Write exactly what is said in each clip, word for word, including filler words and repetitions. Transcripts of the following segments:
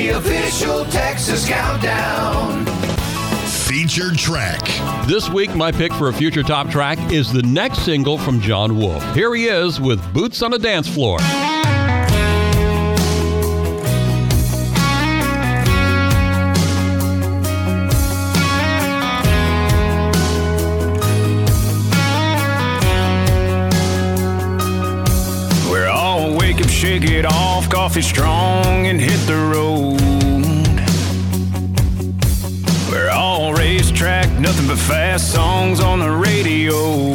the official Texas Countdown. Featured track. This week, my pick for a future top track is the next single from John Wolfe. Here he is with Boots on a Dance Floor. We're all wake up, shake it off, coffee strong, and hit the road. We're all racetrack, nothing but fast songs on the radio.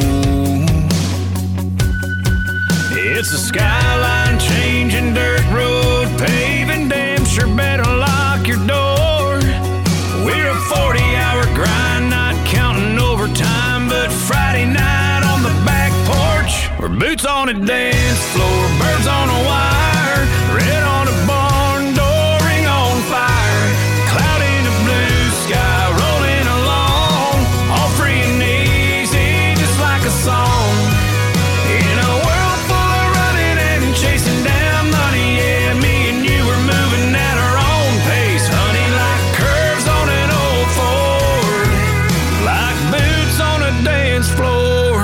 It's a skyline changing, dirt road paving, damn sure better lock your door. We're a forty-hour grind, not counting overtime, but Friday night on the back porch, we're boots on a dance floor, birds on a wire, red on a barn door, ring on fire, cloud in the blue sky, rolling along, all free and easy, just like a song. In a world full of running and chasing down money, yeah, me and you were moving at our own pace, honey, like curves on an old Ford, like boots on a dance floor.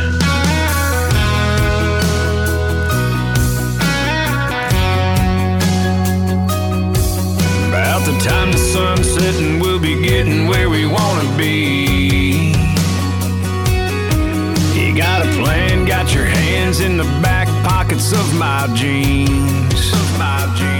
About the time the sun's setting, we'll be getting where we want to be. You got a plan, got your hands in the back pockets of my jeans. Of my jeans.